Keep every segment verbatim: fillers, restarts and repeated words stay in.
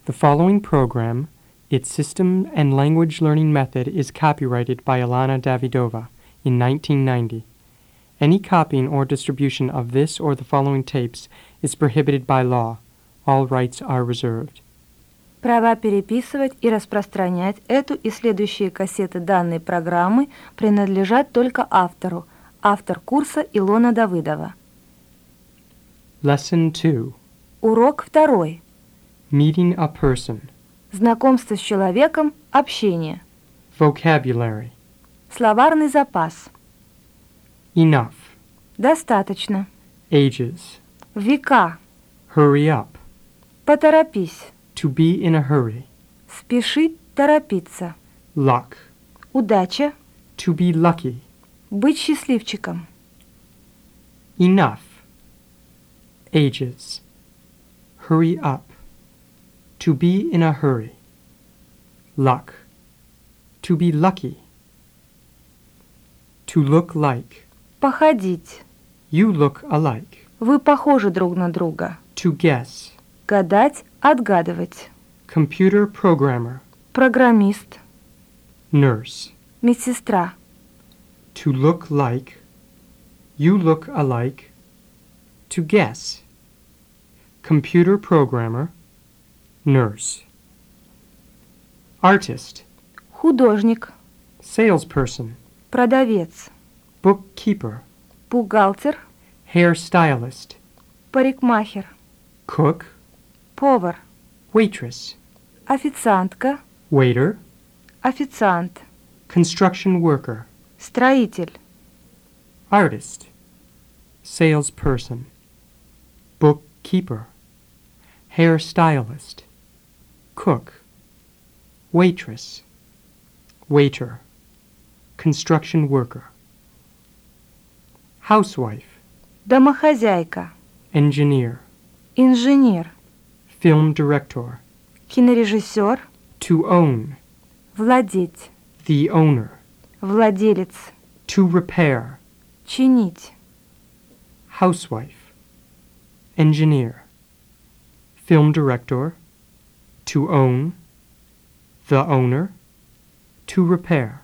The following program, its system and language learning method is copyrighted by Alana Davidova in nineteen ninety. Any copying or distribution of this or the following tapes is prohibited by law. All rights are reserved. Права переписывать и распространять эту и следующие кассеты данной программы принадлежат только автору. Автор курса Илона Давыдова. Lesson two. Урок второй. Meeting a person. Знакомство с человеком, общение. Vocabulary. Словарный запас. Enough. Достаточно. Ages. Века. Hurry up. Поторопись. To be in a hurry. Спешить, торопиться. Luck. Удача. To be lucky. Быть счастливчиком. Enough. Ages. Hurry up. To be in a hurry. Luck. To be lucky. To look like. Походить. You look alike. Вы похожи друг на друга. To guess. Гадать, отгадывать. Computer programmer. Программист. Nurse. Медсестра. To look like. You look alike. To guess. Computer programmer. Nurse. Artist. Художник. Salesperson. Продавец. Bookkeeper. Бухгалтер. Hairstylist. Парикмахер. Cook. Повар. Waitress. Официантка. Waiter. Официант. Construction worker. Строитель. Artist. Salesperson. Bookkeeper. Hairstylist. Cook. Waitress. Waiter. Construction worker. Housewife. Домохозяйка. Engineer. Инженер. Film director. Кинорежиссер. To own. Владеть. The owner. Владелец. To repair. Чинить. Housewife. Engineer. Film director. To own. The owner. To repair.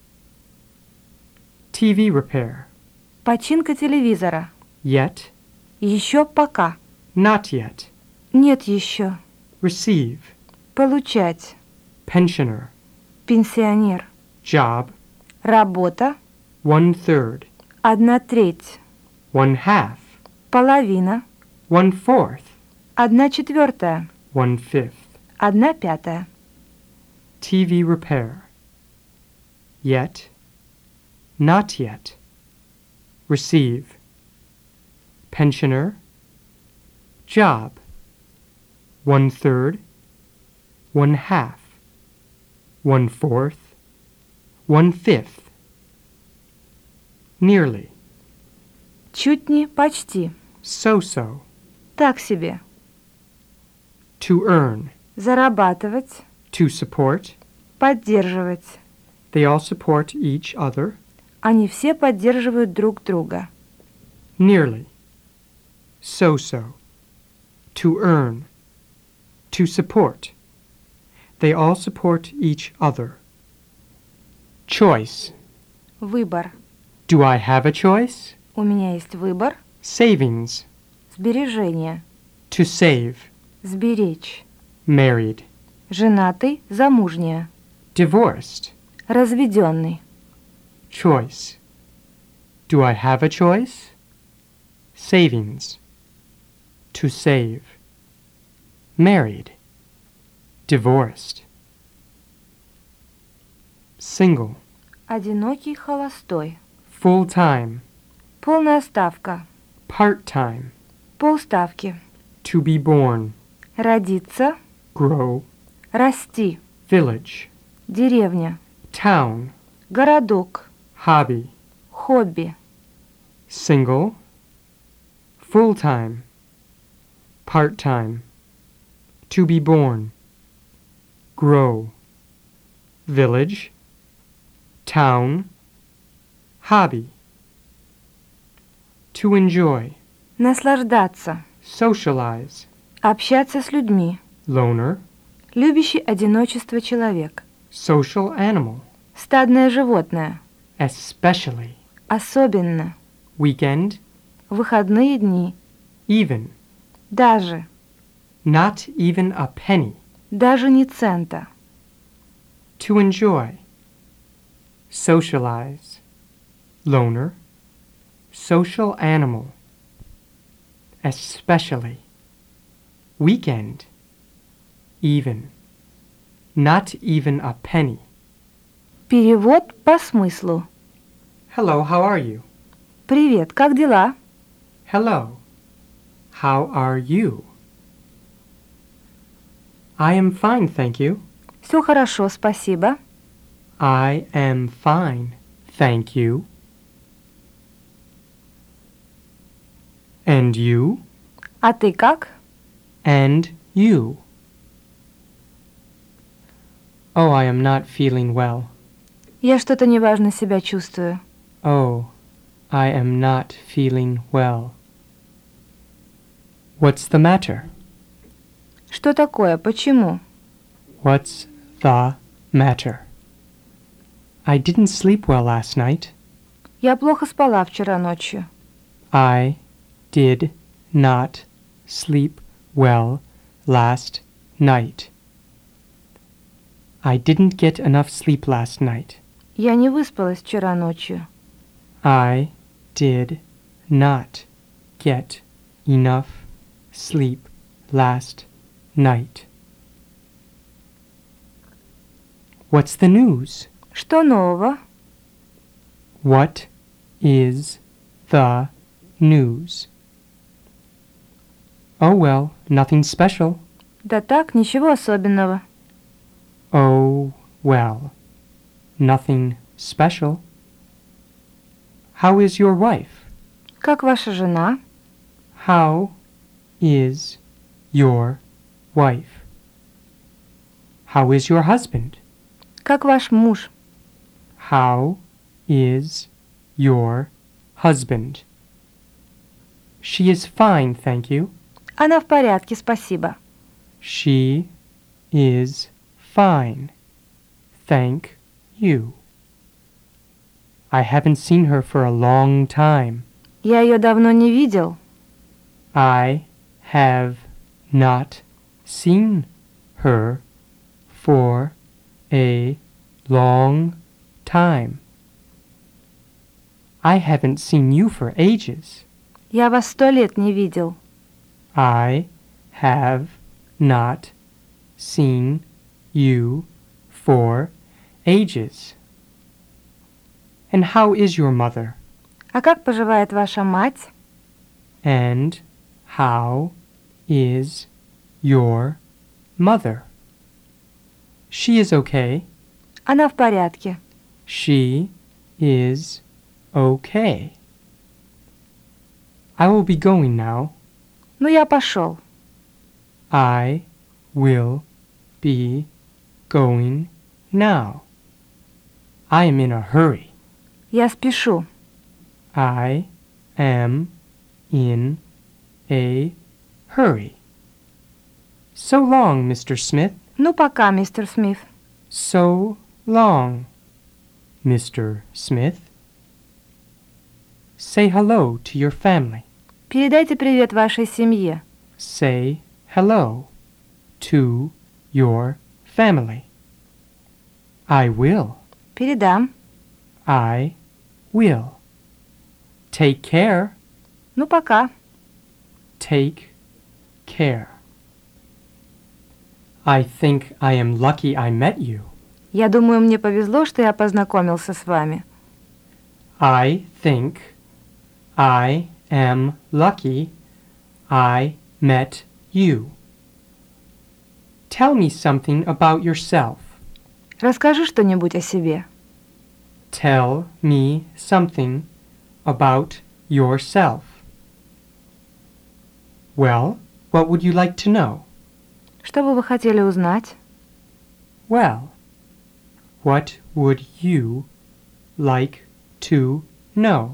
T V repair. Починка телевизора. Yet. Еще пока. Not yet. Нет еще. Receive. Получать. Pensioner. Пенсионер. Job. Работа. One third. Одна треть. One half. Половина. One fourth. Одна четвертая. One fifth. Одна пятая. T V repair. Yet. Not yet. Receive. Pensioner. Job. One third. One half. One fourth. One fifth. Nearly. Чуть не, почти. So-so. Так себе. To earn. Зарабатывать. To support. Поддерживать. They all support each other. Они все поддерживают друг друга. Nearly. So-so. To earn. To support. They all support each other. Choice. Выбор. Do I have a choice? У меня есть выбор. Savings. Сбережения. To save. Сберечь. Married. Женатый, замужняя. Divorced. Разведенный. Choice. Do I have a choice? Savings. To save. Married. Divorced. Single. Одинокий, холостой. Full-time. Полная ставка. Part-time. Полставки. To be born. Родиться. Grow. Расти. Village. Деревня. Town. Городок. Hobby. Хобби. Single. Full-time. Part-time. To be born. Grow. Village. Town. Hobby. To enjoy. Наслаждаться. Socialize. Общаться с людьми. Loner. Любящий одиночество человек. Social animal. Стадное животное. Especially. Особенно. Weekend. Выходные дни. Even. Даже. Not even a penny. Даже не цента. To enjoy. Socialize. Loner. Social animal. Especially. Weekend. Even. Not even a penny. Перевод по смыслу. Hello, how are you? Привет, как дела? Hello. How are you? I am fine, thank you. Все хорошо, спасибо. I am fine, thank you. And you? А ты как? And you? Oh, I am not feeling well. Я что-то неважно себя чувствую. Oh, I am not feeling well. What's the matter? Что такое? Почему? What's the matter? I didn't sleep well last night. Я плохо спала вчера ночью. I did not sleep well last night. I didn't get enough sleep last night. Я не выспалась вчера ночью. I did not get enough sleep last night. What's the news? Что нового? What is the news? Oh well, nothing special. Да так, ничего особенного. Oh well, nothing special. How is your wife? Как ваша жена? How is your wife? How is your husband? Как ваш муж? How is your husband? She is fine, thank you. Она в порядке, спасибо. She is fine, thank you. I haven't seen her for a long time. Я ее давно не видел. I have not seen her for a long time. I haven't seen you for ages. Я вас сто лет не видел. I have not seen you for ages. And how is your mother? А как поживает ваша мать? And how is your mother? She is okay. Она в порядке. She is okay. I will be going now. Ну, я пошел. I will be going now. I am in a hurry. Я спешу. I am in a hurry. So long, Mister Smith. Ну, пока, мистер Смит. So long, Mister Smith. Say hello to your family. Передайте привет вашей семье. Say hello to your family. I will. Передам. I will. Take care. Ну, пока. Take care. I think I am lucky I met you. Я думаю, мне повезло, что я познакомился с вами. I think I am lucky I met you. Tell me something about yourself. Расскажи что-нибудь о себе. Tell me something about yourself. Well, what would you like to know? Что бы вы хотели узнать? Well, what would you like to know?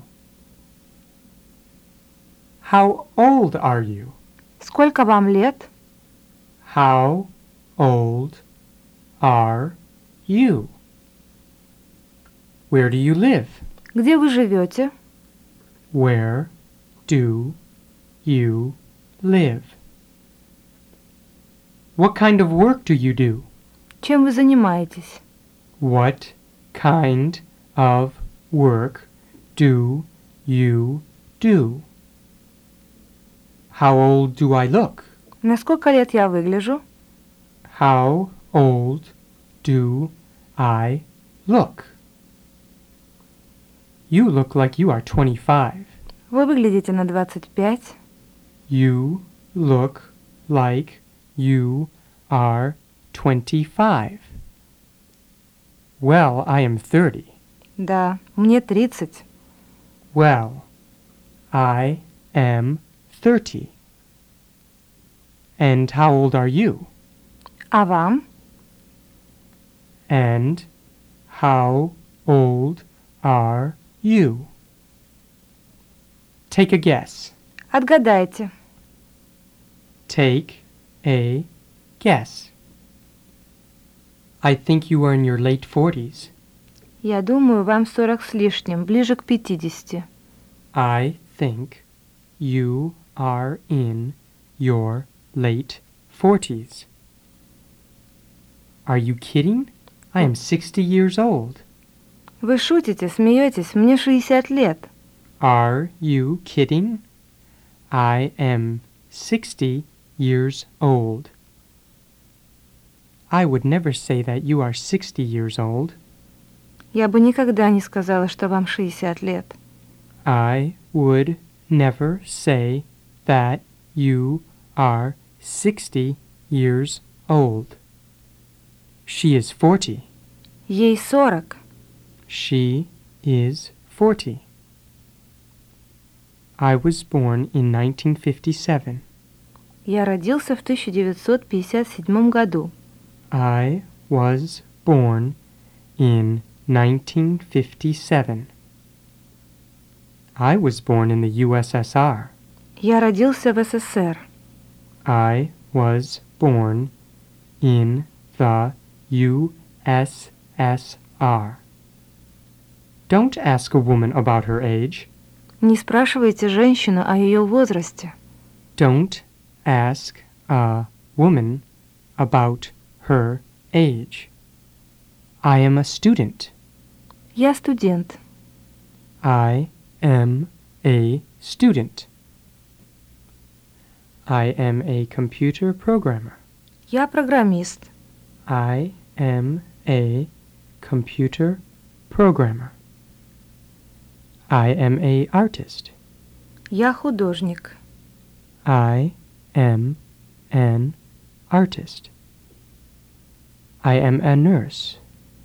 How old are you? Сколько вам лет? How old are you? Where do you live? Где вы живете? Where do you live? What kind of work do you do? Чем вы занимаетесь? What kind of work do you do? How old do I look? На сколько лет я выгляжу? How old do I look? You look like you are twenty-five. Вы выглядите на двадцать пять. You look like you are twenty-five. Well, I am thirty. Да, мне тридцать. Well, I am thirty. And how old are you? А вам? And how old are you? Take a guess. Отгадайте. Take a guess. I think you are in your late forties. Я думаю, вам сорок с лишним, ближе к пятидесяти. I think you are in your late forties. Are you kidding? I am sixty years old. Вы шутите, смеетесь, мне шестьдесят лет. Are you kidding? I am sixty years old. I would never say that you are sixty years old. Я бы никогда не сказала, что вам шестьдесят лет. I would never say that you are sixty years old. She is forty. Ей сорок. She is forty. I was born in nineteen fifty-seven. Я родился в тысяча девятьсот пятьдесят седьмом году. I was born in nineteen fifty-seven. I was born in the U S S R. Я родился в СССР. I was born in the U S S R. Don't ask a woman about her age. Не спрашивайте женщину о ее возрасте. Don't ask a woman about her age. I am a student. Я студент. I am a student. I am a computer programmer. Я программист. I am a computer programmer. I am a artist. Я художник. I am an artist. I am a nurse.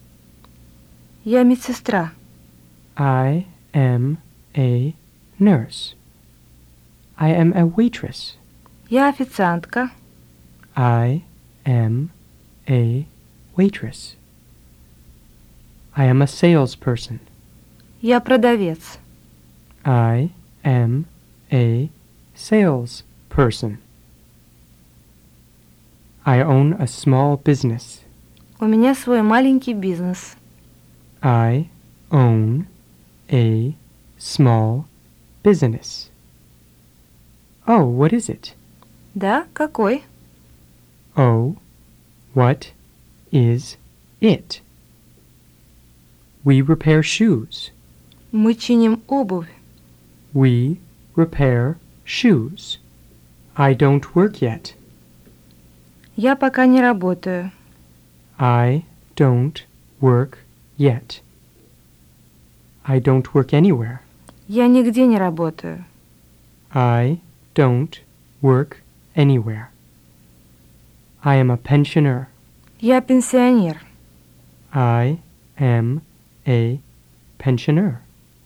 Я медсестра. I am a nurse. I am a waitress. Я официантка. I am a waitress. I am a salesperson. Я продавец. I am a salesperson. I own a small business. У меня свой маленький бизнес. I own a small business. Oh, what is it? Да, какой? Oh, what is it? We repair shoes. Мы чиним обувь. We repair shoes. I don't work yet. Я пока не работаю. I don't work yet. I don't work anywhere. Я нигде не работаю. I don't work anywhere. I am a pensioner. Я пенсионер. I am a pensioner.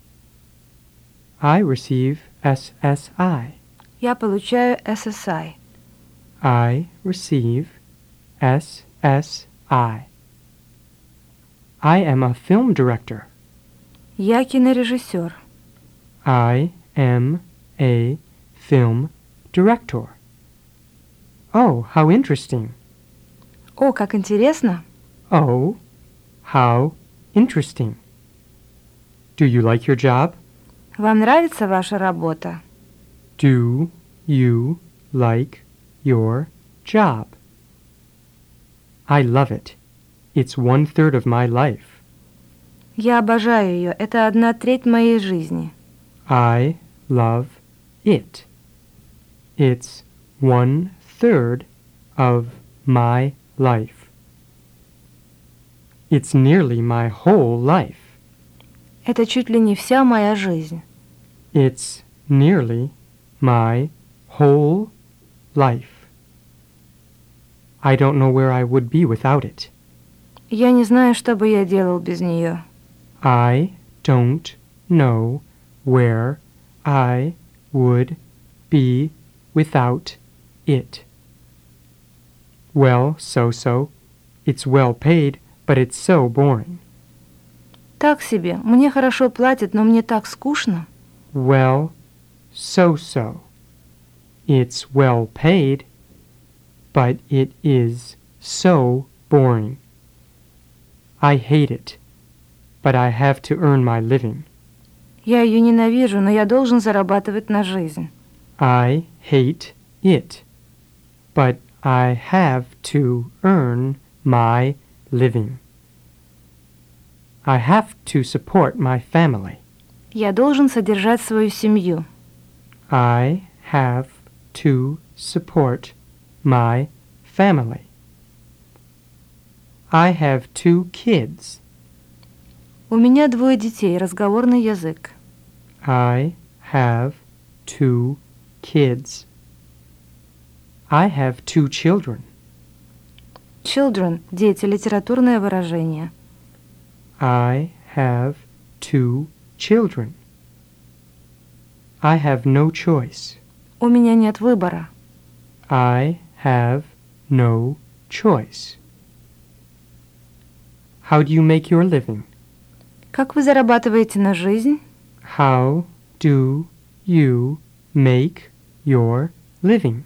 I receive S S I. Я получаю эс эс ай. I receive S S I. I am a film director. Я кинорежиссер. I am a film director. Oh, how interesting. О, как интересно! Oh, how interesting. Do you like your job? Вам нравится ваша работа? Do you like your job? I love it. It's one third of my life. Я обожаю ее. Это одна треть моей жизни. I love it. It's one third of my life. It's nearly my whole life. Это чуть ли не вся моя жизнь. It's nearly my whole life. I don't know where I would be without it. Я не знаю, что бы я делал без нее. I don't know where I would be without it. Well, so-so. It's well paid, but it's so boring. Так себе. Мне хорошо платят, но мне так скучно. Well, so-so. It's well paid, but it is so boring. I hate it, but I have to earn my living. Я ее ненавижу, но я должен зарабатывать на жизнь. I hate it, but I have to earn my living. I have to support my family. Я должен содержать свою семью. I have to support my family. I have two kids. У меня двое детей, разговорный язык. I have two kids. I have two children. Children – дети, литературное выражение. I have two children. I have no choice. У меня нет выбора. I have no choice. How do you make your living? Как вы зарабатываете на жизнь? How do you make your living?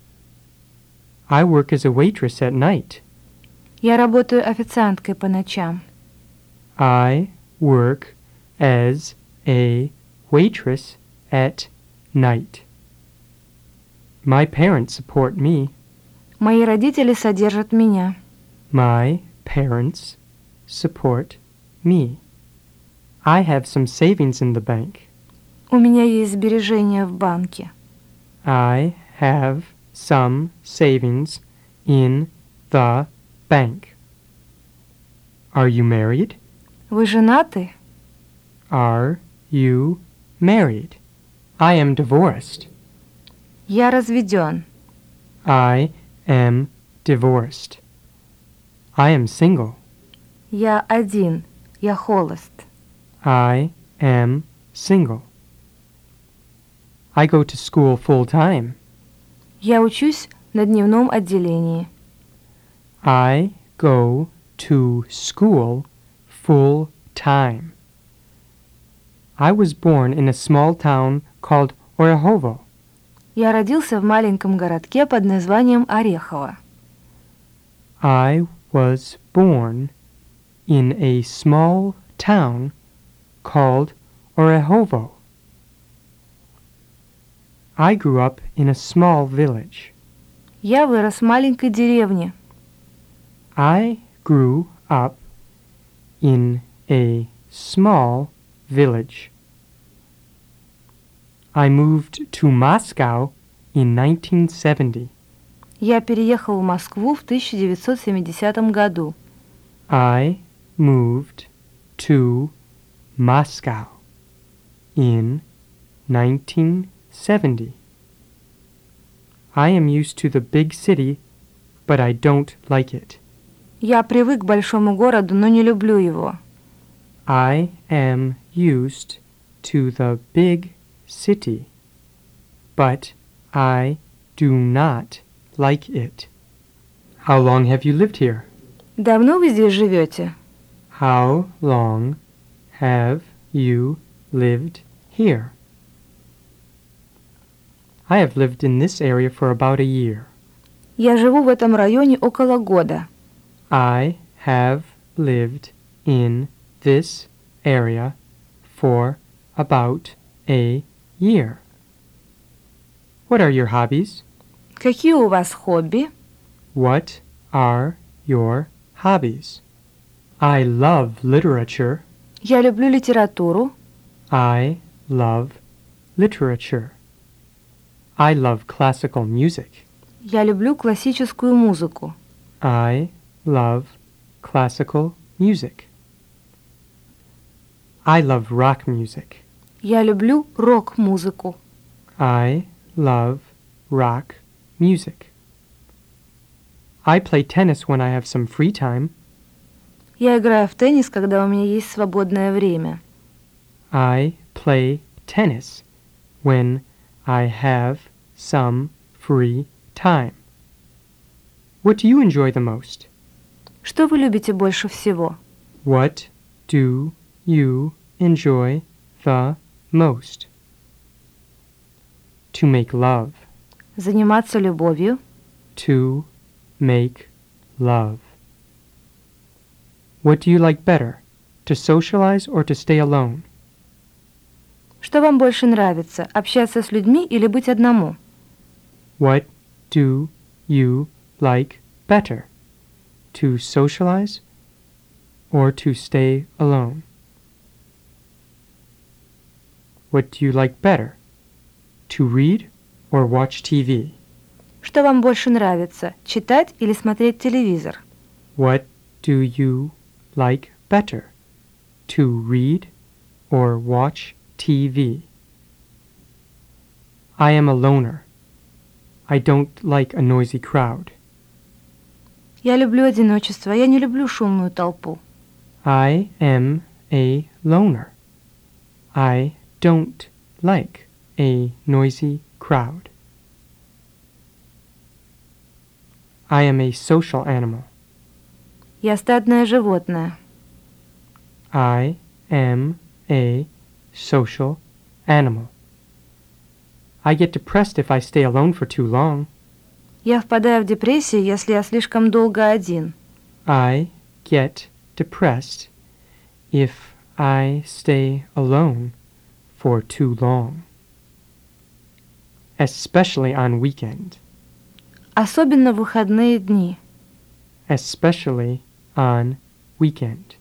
I work as a waitress at night. Я работаю официанткой по ночам. I work as a waitress at night. My parents support me. Мои родители содержат меня. My parents support me. I have some savings in the bank. У меня есть сбережения в банке. I have some savings in the bank. Are you married? Вы женаты? Are you married? I am divorced. Я разведен. I am divorced. I am single. Я один. Я холост. I am single. I go to school full time. Я учусь на дневном отделении. I go to school full time. I was born in a small town called Орехово. Я родился в маленьком городке под названием Орехово. I was born in a small town called Орехово. I grew up in a small village. Я вырос в маленькой деревне. I grew up in a small village. I moved to Moscow in nineteen seventy. Я переехал в Москву в тысяча девятьсот семидесятом году. I moved to Moscow in nineteen seventy. I am used to the big city, but I don't like it. Я привык к большому городу, но не люблю его. I am used to the big city, but I do not like it. How long have you lived here? Давно вы здесь живете? How long have you lived here? I have lived in this area for about a year. Я живу в этом районе около года. I have lived in this area for about a year. What are your hobbies? Какие у вас хобби? What are your hobbies? I love literature. Я люблю литературу. I love literature. I love classical music. Я люблю классическую музыку. I love classical music. I love rock music. Я люблю рок-музыку. I love rock music. I play tennis when I have some free time. Я играю в теннис, когда у меня есть свободное время. I play tennis when I have some free time. What do you enjoy the most? Что вы любите больше всего? What do you enjoy the most? To make love. Заниматься любовью. To make love. What do you like better? To socialize or to stay alone? Что вам больше нравится, общаться с людьми или быть одному? What do you like better? To socialize or to stay alone? What do you like better? To read or watch T V? Что вам больше нравится, читать или смотреть телевизор? What do you like better? To read or watch T V? I am a loner. I don't like a noisy crowd. Я люблю одиночество, я не люблю шумную толпу. I am a loner. I don't like a noisy crowd. I am a social animal. Я стадное животное. I am a social animal. I get depressed if I stay alone for too long. Я впадаю в депрессию, если я слишком долго один. I get depressed if I stay alone for too long. Especially on weekend. Особенно в выходные дни. Especially on weekend.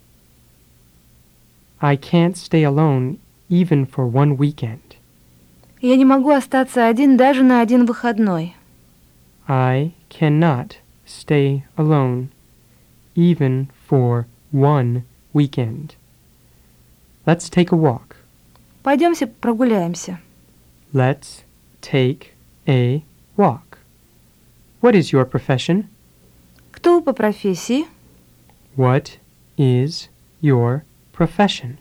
I can't stay alone even for one weekend. Я не могу остаться один даже на один выходной. I cannot stay alone even for one weekend. Let's take a walk. Пойдемте прогуляемся. Let's take a walk. What is your profession? Кто вы по профессии? What is your profession?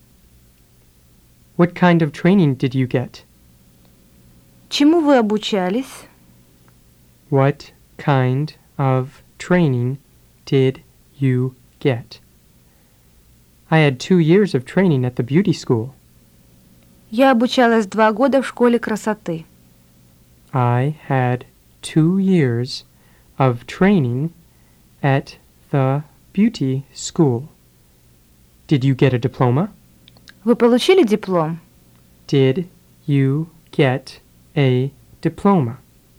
What kind of training did you get? Чему вы обучались? What kind of training did you get? I had two years of training at the beauty school. Я обучалась два года в школе красоты. I had two years of training at the beauty school. Did you get a diploma? Вы получили диплом? Did you get a diploma?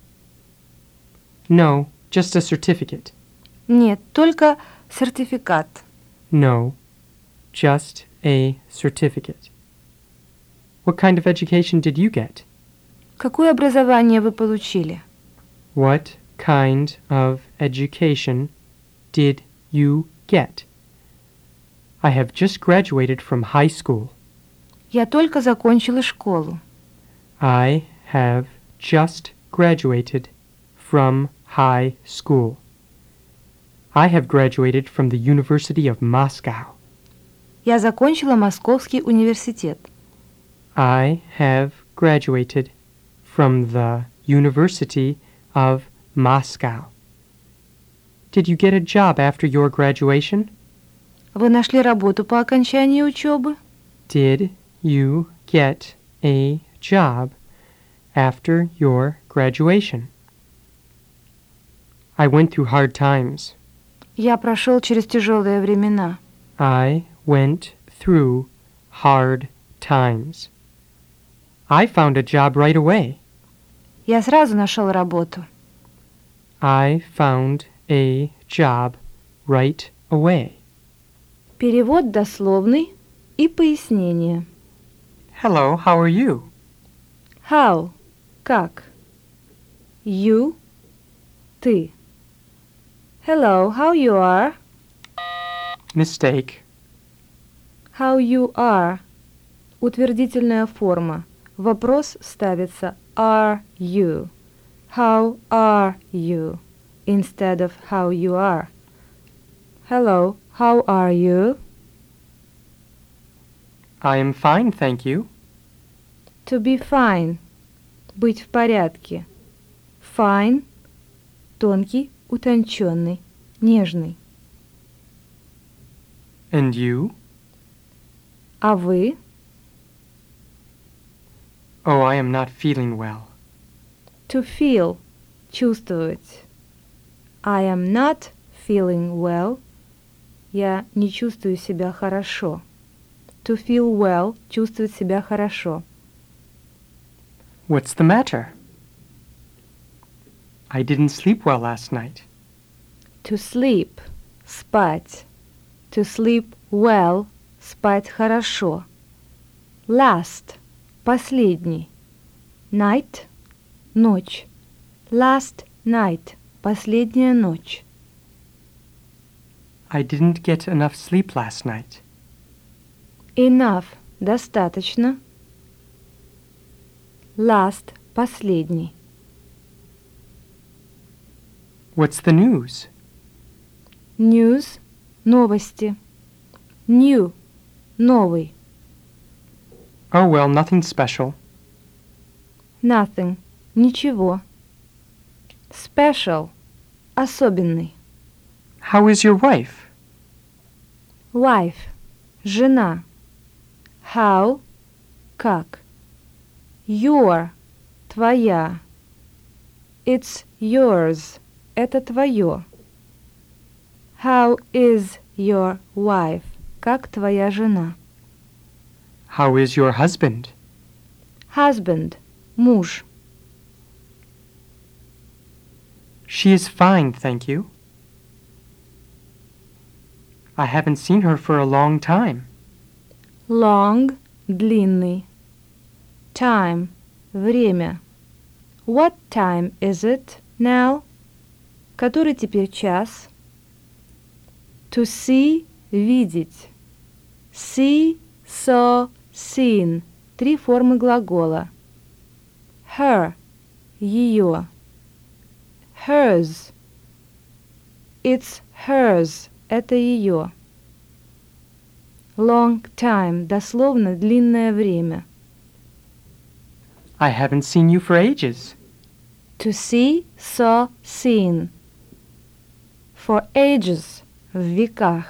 No, just a certificate. Нет, только сертификат. No, just a certificate. What kind of education did you get? Какое образование вы получили? What kind of education did you get? I have just graduated from high school. Я только закончила школу. I have just graduated from high school. I have graduated from the University of Moscow. Я закончила Московский университет. I have graduated from the University of Moscow. Did you get a job after your graduation? Вы нашли работу по окончании учебы? Did you get a job after your graduation? I went through hard times. Я прошел через тяжелые времена. I went through hard times. I found a job right away. Я сразу нашел работу. I found a job right away. Перевод дословный и пояснение. Hello, how are you? How? Как? You? Ты. Hello, how you are? Mistake. How you are? Утвердительная форма. Вопрос ставится are you. How are you? Instead of how you are. Hello, how are you? I am fine, thank you. To be fine. Быть в порядке. Fine. Тонкий, утонченный, нежный. And you? А вы? Oh, I am not feeling well. To feel. Чувствовать. I am not feeling well. Я не чувствую себя хорошо. To feel well. Чувствовать себя хорошо. What's the matter? I didn't sleep well last night. To sleep. Спать. To sleep well. Спать хорошо. Last. Последний. Night. Ночь. Last night. Последняя ночь. I didn't get enough sleep last night. Enough. Достаточно. Last. Последний. What's the news? News. Новости. New. Новый. Oh, well, nothing special. Nothing. Ничего. Special. Особенный. How is your wife? Wife. Жена. How. Как. Your. Твоя. It's yours. Это твое. How is your wife? Как твоя жена? How is your husband? Husband. Муж. She is fine, thank you. I haven't seen her for a long time. Long. Длинный. Time. Время. What time is it now? Который теперь час? To see. Видеть. See, saw, seen. Три формы глагола. Her. Ее. Hers. It's hers. Это ее. Long time. Дословно длинное время. I haven't seen you for ages. To see, saw, seen. For ages. В веках.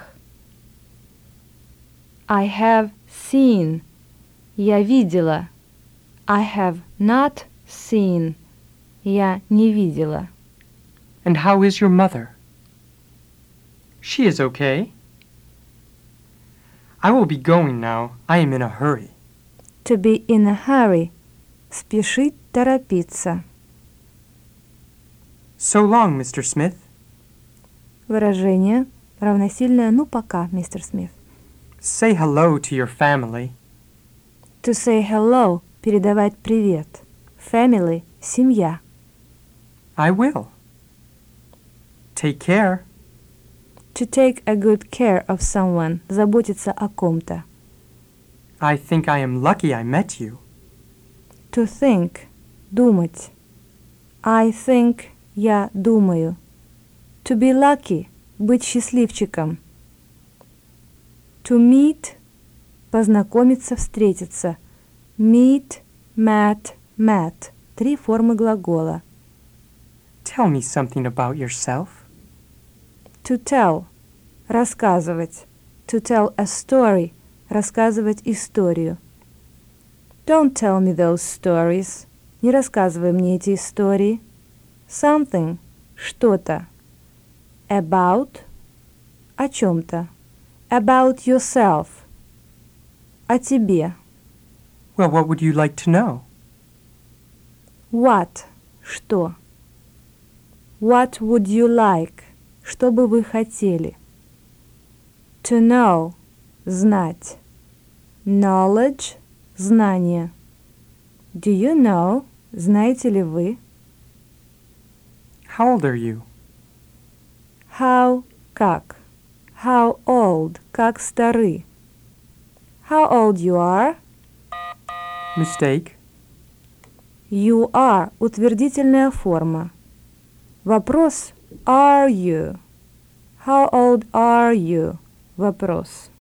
I have seen. Я видела. I have not seen. Я не видела. And how is your mother? She is okay. I will be going now. I am in a hurry. To be in a hurry. Спешить, торопиться. So long, Mister Smith. Выражение равносильное «ну пока, мистер Смит». Say hello to your family. To say hello – передавать привет. Family – семья. I will. Take care. To take a good care of someone – заботиться о ком-то. I think I am lucky I met you. To think – думать. I think – я думаю. To be lucky – быть счастливчиком. To meet – познакомиться, встретиться. Meet, met, met. Три формы глагола. Tell me something about yourself. To tell – рассказывать. To tell a story – рассказывать историю. Don't tell me those stories. Не рассказывай мне эти истории. Something – что-то. About о чем-то. About yourself. О тебе. Well, what would you like to know? What? Что? What would you like? Что бы вы хотели? To know. Знать. Knowledge. Знание. Do you know? Знаете ли вы? How old are you? How. Как. How old. Как стары. How old you are? Mistake. You are. Утвердительная форма. Вопрос. Are you? How old are you? Вопрос.